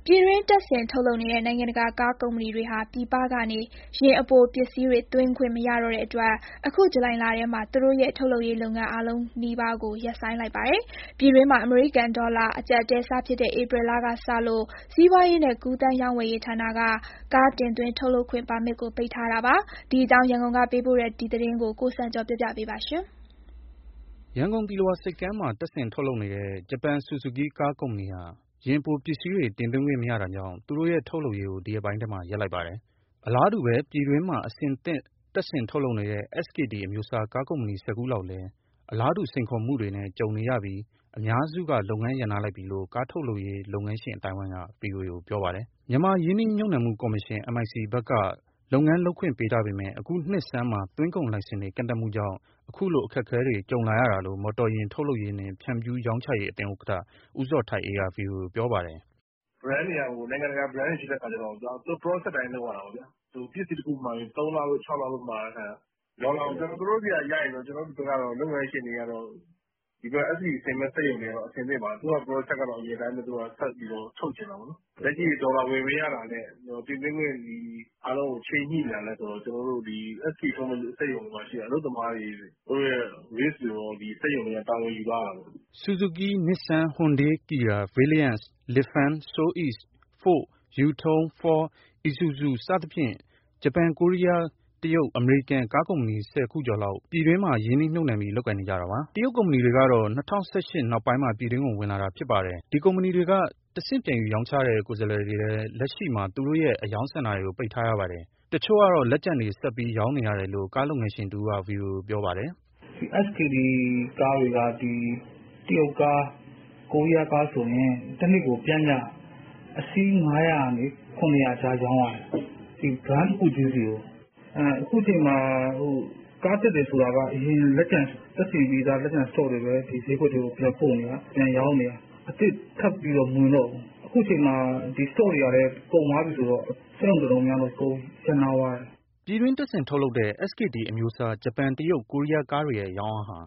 ပြည်တွင်းတပ်ဆင်ထုတ်လုပ်နေတဲ့နိုင်ငံတကာကားကုမ္ပဏီတွေဟာပြည်ပကနေယာဉ်အပိုပစ္စည်းတွေသွင်းခွင့်မရတော့တဲ့အတွက်အခုဇူလိုင်လထဲမှာသူတို့ရဲ့ထုတ်လုပ်ရေးလုပ်ငန်းအားလုံးနီးပါးကိုရပ်ဆိုင်းလိုက်ပါတယ်။ပြည်တွင်းမှာအမေရိကန်ဒေါ်လာအကျပ်အတည်းစဖြစ်တဲ့ဧပြီလကစလို့စီးပွားရေးနဲ့ကူးသန်းရောင်းဝယ်ရေးဌာနကကားတင်သွင်းထုတ်လုပ်ခွင့်ပါမစ်ကိုပိတ်ထားတာပါ။ဒီအကြောင်းရန်ကုန်ကပေးပို့တဲ့ဒီသတင်းကိုကိုစံကျော်ပြပြပေးပါမယ်။ရန်ကုန်သီလဝါဆိပ်ကမ်းမှာတပ်ဆင်ထုတ်လုပ်နေတဲ့ဂျပန်ဆူဇူကီးကားကုမ္ပဏီဟာယာဉ်ပိုပစ္စည်းတွေတင်သွင်းခွင့်မရတာကြောင့်သူတို့ရဲ့ထုတ်လုပ်ရေးကိုဒီရက်ပိုင်းထဲမှာရပ်လိုက်ပါတယ်။အလားတူပဲပြည်တွင်းမှာအဆင်သင့်တပ်ဆင်ထုတ်လုပ်နေတဲ့ SKD အမျိုးအစားကားကုမ္ပဏီ10 ခုလောက်လည်းအလားတူစိန်ခေါ်မှုတွေနဲ့ကြုံနေရပြီးအများစုကလုပ်ငန်းရပ်နားလိုက်ပြီလို့ကားထုတ်လုပ်ရေးလုပ်ငန်းရှင်အသိုင်းအဝိုင်းက VOA ကိုပြောပါတယ်။မြန်မာရင်းနှီးမြှုပ်နှံမှုကော်မရှင် MIC ဘက်ကလုပ်ငန်းလုပ်ခွင့်ပေးထားပေမဲ့အခုနှစ်ဆန်းမှာသွင်းကုန်လိုင်စင်တွေကန့်သတ်မှုကြောင့်အခုလိုအခက်အခဲတွေကြုံလာရတာလို့မော်တော်ယာဉ်ထုတ်လုပ်ရေးနဲ့ဖြန့်ဖြူးရောင်းချရေးအသင်းဥက္ကဋ္ဌဦးဇော်ထိုက်အေးက VOA ကိုပြောပါတယ်။ brand တွေကနိုင်ငံတကာ brand တွေရှိတဲ့အခါကျတော့သူ process တိုင်းလုပ်ရတာပေါ့ဗျာ။ပစ္စည်းတခုမှာရင်3 လလို့6 လလို့မှာတဲ့အခါရောင်းတော့သူတို့ဆီကရရင်တော့ကျွန်တော်တို့ဘက်ကတော့လုပ်ငန်းရှင်တွေကတော့ဒီဘက် SC ဆင်မဲ့စက်ရုံတွေကတော့အဆင်သင့်ပါသူက process ကတော့အရင်တိုင်းပဲသူကဆက်ပြီးတော့ထုတ်ချင်တာပေါ့နော်။လက်ရှိဒေါ်လာဝင်ပေးရတာနဲ့ပြည်တွင်းငွေဒီအားလုံးကိုချိန်ညှိနေတာလဲဆိုတော့ကျွန်တော်တို့ဒီ SC ထုတ်မဲ့စက်ရုံတွေမှာရှိတဲ့အလုပ်သမားတွေတို့ရဲ့ risk တွေရောဒီစက်ရုံတွေကတာဝန်ယူရတာပေါ့။ Suzuki, Nissan, Hyundai, Kia, Valiant, Lifan, SOEAST, Ford, Yutong, Ford, Isuzu စသဖြင့်ဂျပန်၊ကိုရီးယား၊တရုတ်၊အမေရိကန်ကားကုမ္ပဏီ10 ခုကျော်လောက်ပြည်တွင်းမှာရင်းနှီးမြှုပ်နှံပြီးလုပ်ကိုင်နေကြတာပါ။တရုတ်ကုမ္ပဏီတွေကတော့2018နောက်ပိုင်းမှာပြည်တွင်းကိုဝင်လာတာဖြစ်ပါတယ်။ဒီကုမ္ပဏီတွေကတဆင့်ပြန်ယူရောင်းချတဲ့ကိုယ်စားလှယ်တွေလည်းလက်ရှိမှာသူတို့ရဲ့အရောင်းစင်တာတွေကိုပိတ်ထားရပါတယ်။တချို့ကတော့လက်ကျန်တွေဆက်ပြီးရောင်းနေရတယ်လို့ကားလုပ်ငန်းရှင်တဦးက VOA ကိုပြောပါတယ်။ SKD ကားတွေကဒီတရုတ်ကားကိုရီးယားကားဆိုရင်တစ်နှစ်ကိုပြန်ကြအစီး900ကနေ900ကြားရောင်းရတယ်။ဒီ brand တစ်ခုချင်းစီကိုအခုချိန်မှာကားတက်တယ်ဆိုတာကအရင်လက်ကျန်တက်စီပြီးသားလက်ကျန် stock တွေပဲဒီဈေးကွက်တွေကိုပြန်ပို့နေတာပြန်ရောင်းနေတာအစ်စ်ထပ်ပြီးတော့မဝင်တော့ဘူး။အခုချိန်မှာဒီ stock တွေကလည်းကုန်သွားပြီဆိုတော့စက်ရုံတော်တော်များတော့ကုန်ကျန်သွားတယ်။ပြည်တွင်းတပ်ဆင်ထုတ်လုပ်တဲ့ SKD အမျိုးအစားဂျပန်၊တရုတ်၊ကိုရီးယားကားတွေရဲ့ရောင်းအားဟာ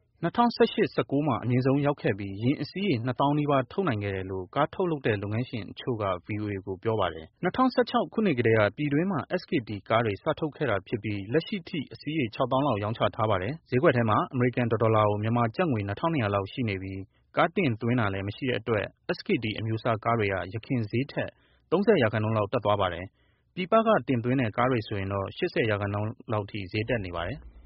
2018-19မှာအမြင့်ဆုံးရောက်ခဲ့ပြီးယာဉ်အစီးရေ2000နီးပါးထုတ်နိုင်ခဲ့တယ်လို့ကားထုတ်လုပ်တဲ့လုပ်ငန်းရှင်အချို့က VOA ကိုပြောပါတယ်။2016ခုနှစ်ကတည်းကပြည်တွင်းမှာ SKD ကားတွေစထုတ်ခဲ့တာဖြစ်ပြီးလက်ရှိထိအစီးရေ6000လောက်ရောင်းချထားပါတယ်။ဈေးကွက်ထဲမှာအမေရိကန်ဒေါ်လာကိုမြန်မာကျပ်ငွေ2200လောက်ရှိနေပြီးကားတင်သွင်းတာလည်းမရှိတဲ့အတွက် SKD အမျိုးအစားကားတွေကယခင်ဈေးထက်30% လောက်တက်သွားပါတယ်။ပြည်ပကတင်သွင်းတဲ့ကားတွေဆိုရင်တော့80%လောက်ထိဈေးတက်နေပါတယ်။